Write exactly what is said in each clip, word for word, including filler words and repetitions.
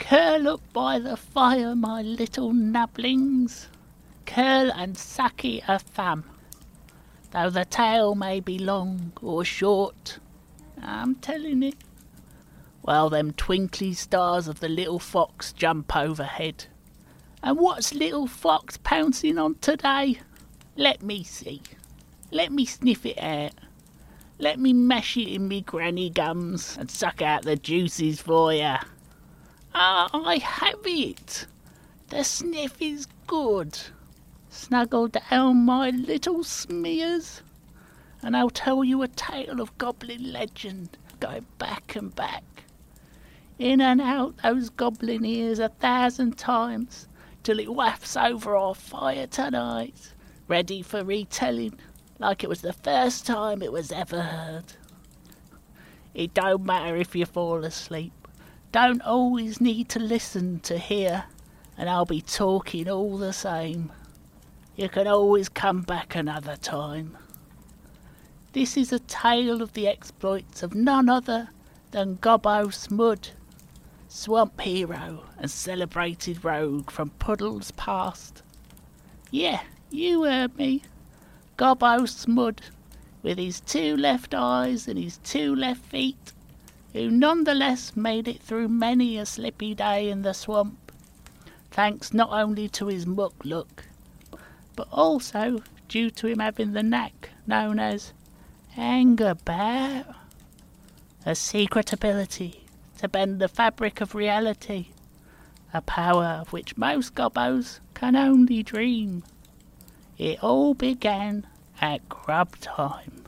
Curl up by the fire, my little nubblings, curl and sucky a thumb, though the tail may be long or short, I'm telling it. While them twinkly stars of the little fox jump overhead. And what's little fox pouncing on today? Let me see. Let me sniff it out. Let me mash it in me granny gums and suck out the juices for ya. Ah, I have it. The sniff is good. Snuggle down, my little smears, and I'll tell you a tale of goblin legend, going back and back. In and out those goblin ears a thousand times, till it wafts over our fire tonight, ready for retelling, like it was the first time it was ever heard. It don't matter if you fall asleep, don't always need to listen to hear, and I'll be talking all the same. You can always come back another time. This is a tale of the exploits of none other than Gobbo Smud, swamp hero and celebrated rogue from Puddles past. Yeah, you heard me. Gobbo Smud, with his two left eyes and his two left feet, who nonetheless made it through many a slippy day in the swamp, thanks not only to his muck look, but also due to him having the knack known as hang about, a secret ability to bend the fabric of reality, a power of which most gobbos can only dream. It all began at grub time.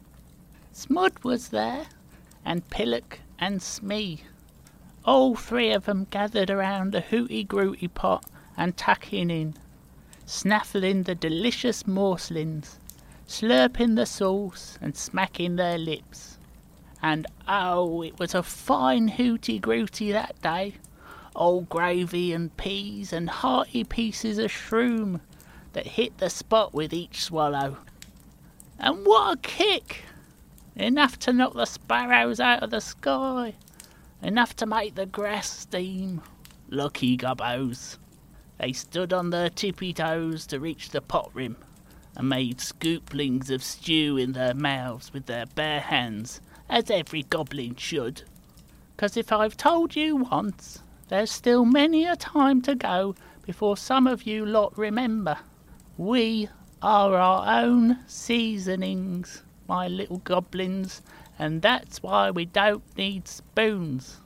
Smud was there, and Pillock and Smee, all three of them gathered around a hooty-grooty pot and tucking in, snaffling the delicious morslings, slurping the sauce and smacking their lips. And oh, it was a fine hooty-grooty that day, all gravy and peas and hearty pieces of shroom that hit the spot with each swallow. And what a kick! Enough to knock the sparrows out of the sky, enough to make the grass steam. Lucky gobbos. They stood on their tippy toes to reach the pot rim, and made scooplings of stew in their mouths with their bare hands, as every goblin should. 'Cause if I've told you once, there's still many a time to go before some of you lot remember. We are our own seasonings, my little goblins, and that's why we don't need spoons.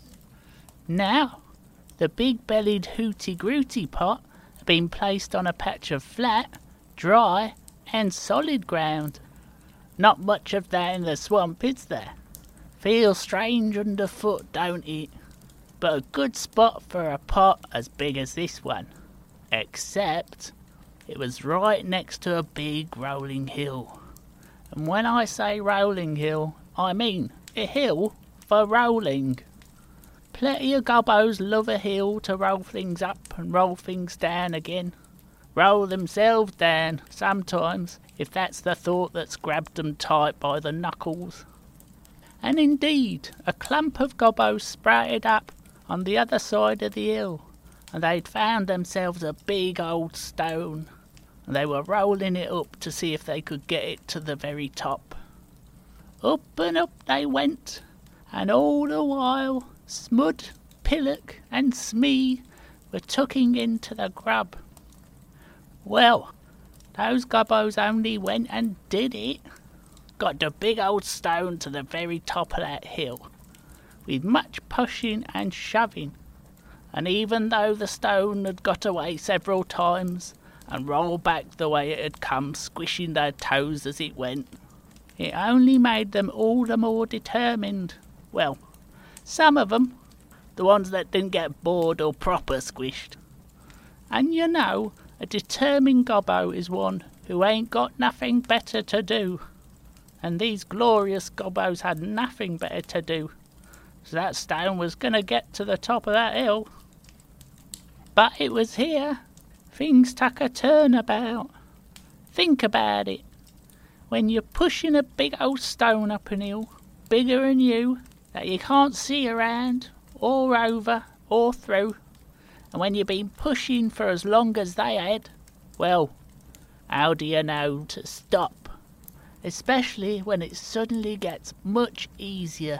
Now, the big-bellied hooty-grooty pot had been placed on a patch of flat, dry, and solid ground. Not much of that in the swamp, is there? Feels strange underfoot, don't it? But a good spot for a pot as big as this one. Except it was right next to a big rolling hill. And when I say rolling hill, I mean a hill for rolling. Plenty of gobbos love a hill to roll things up and roll things down again. Roll themselves down, sometimes, if that's the thought that's grabbed them tight by the knuckles. And indeed, a clump of gobbos sprouted up on the other side of the hill, and they'd found themselves a big old stone, and they were rolling it up to see if they could get it to the very top. Up and up they went, and all the while Smud, Pillock and Smee were tucking into the grub. Well, those gobbos only went and did it. Got the big old stone to the very top of that hill, with much pushing and shoving, and even though the stone had got away several times and rolled back the way it had come, squishing their toes as it went, it only made them all the more determined. Well, some of them, the ones that didn't get bored or proper squished. And you know, a determined gobbo is one who ain't got nothing better to do. And these glorious gobbos had nothing better to do, so that stone was going to get to the top of that hill. But it was here things took a turn about. Think about it. When you're pushing a big old stone up an hill, bigger than you, that you can't see around, or over, all through, and when you've been pushing for as long as they had, well, how do you know to stop? Especially when it suddenly gets much easier.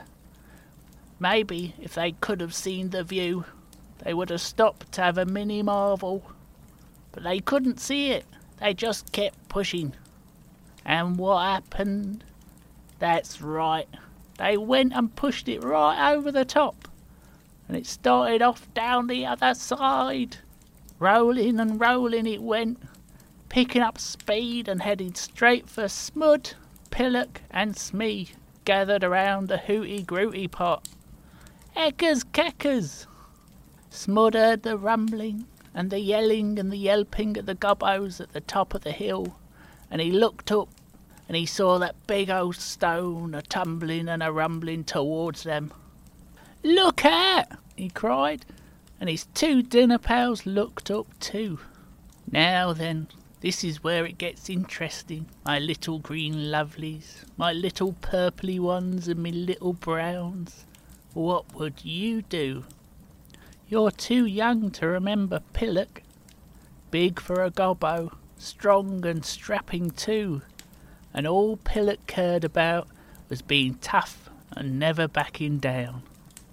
Maybe if they could have seen the view, they would have stopped to have a mini marvel. But they couldn't see it. They just kept pushing. And what happened? That's right. They went and pushed it right over the top. And it started off down the other side. Rolling and rolling it went, picking up speed and heading straight for Smud, Pillock and Smee, gathered around the hooty-grooty pot. Heckers keckers! Smud heard the rumbling and the yelling and the yelping of the gobbos at the top of the hill, and he looked up and he saw that big old stone a-tumbling and a-rumbling towards them. "Look out!" he cried, and his two dinner pals looked up too. "Now then, this is where it gets interesting, my little green lovelies, my little purply ones and me little browns. What would you do? You're too young to remember Pillock. Big for a gobbo, strong and strapping too, and all Pillock cared about was being tough and never backing down.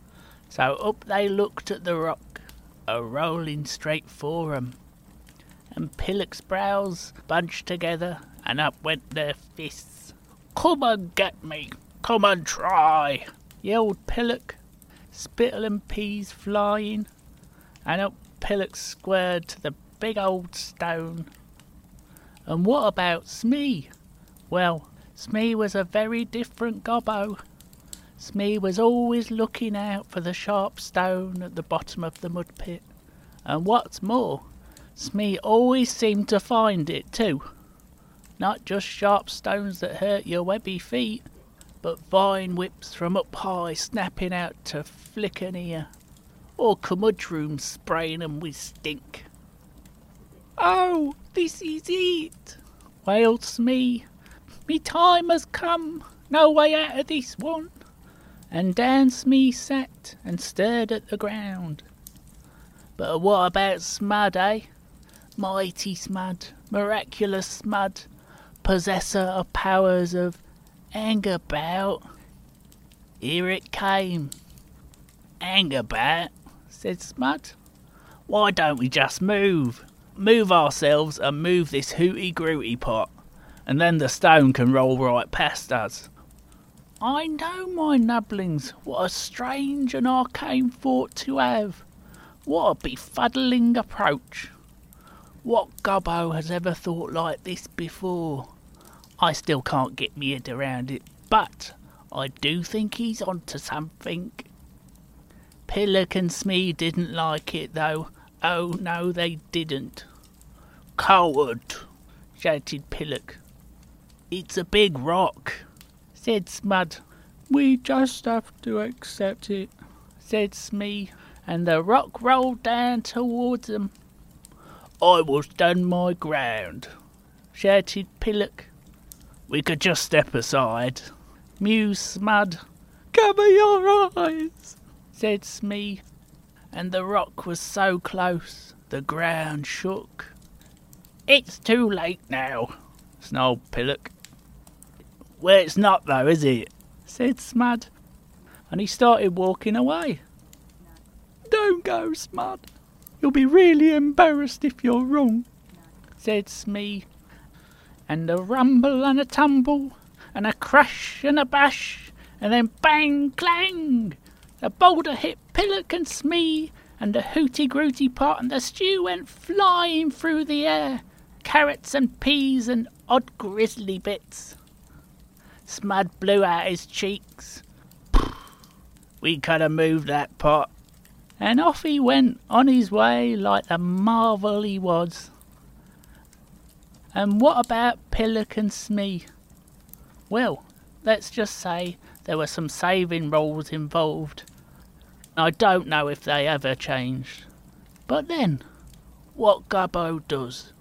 So up they looked at the rock, a-rolling straight for 'em, and Pillock's brows bunched together, and up went their fists. "Come and get me! Come and try!" yelled Pillock, spittle and peas flying, and up Pillock squared to the big old stone. And what about Smee? Well, Smee was a very different gobbo. Smee was always looking out for the sharp stone at the bottom of the mud pit, and what's more, Smee always seemed to find it too. Not just sharp stones that hurt your webby feet, but vine whips from up high snapping out to flick an ear, or curmudgeons spraying 'em with stink. "Oh, this is it!" wailed Smee. "Me time has come, no way out of this one." And down Smee sat and stared at the ground. But what about Smud, eh? Mighty Smud, miraculous Smud, possessor of powers of hang about. Here it came. "Hang about," said Smud. "Why don't we just move? Move ourselves and move this hooty-grooty pot, and then the stone can roll right past us." "I know, my nubblings, what a strange and arcane thought to have. What a befuddling approach. What gobbo has ever thought like this before? I still can't get me head around it, but I do think he's onto something." Pillock and Smee didn't like it, though. Oh, no, they didn't. "Coward!" shouted Pillock. "It's a big rock," said Smud. "We just have to accept it," said Smee, and the rock rolled down towards them. "I will stand my ground," shouted Pillock. "We could just step aside," mused Smud. "Cover your eyes," said Smee, and the rock was so close the ground shook. "It's too late now," snarled Pillock. "Well, it's not though, is it?" said Smud, and he started walking away. "Don't go, Smud. You'll be really embarrassed if you're wrong," said Smee. And a rumble and a tumble, and a crash and a bash, and then bang clang! The boulder hit Pillock and Smee, and the hooty-grooty pot and the stew went flying through the air, carrots and peas and odd grisly bits. Smud blew out his cheeks. "We could have moved that pot." And off he went on his way like the marvel he was. And what about Pillock and Smee? Well, let's just say there were some saving rules involved. I don't know if they ever changed. But then, what gobbo does?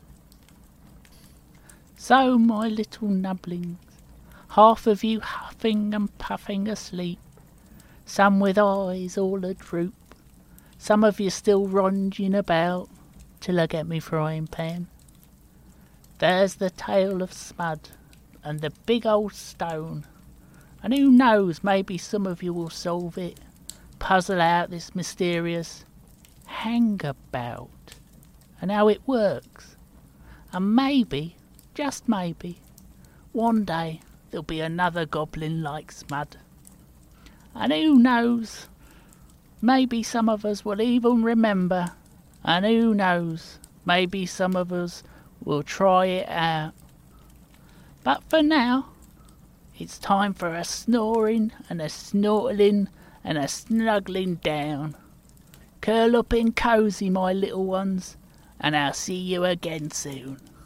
So, my little nubblings, half of you huffing and puffing asleep, some with eyes all a droop, Some of you still ronging about till I get me frying pan. There's the tale of Smud and the big old stone. And who knows, maybe some of you will solve it, puzzle out this mysterious hangabout and how it works. And maybe, just maybe, one day there'll be another goblin like Smud. And who knows, maybe some of us will even remember, and who knows, maybe some of us will try it out. But for now, it's time for a snoring and a snortling and a snuggling down. Curl up in cosy, my little ones, and I'll see you again soon.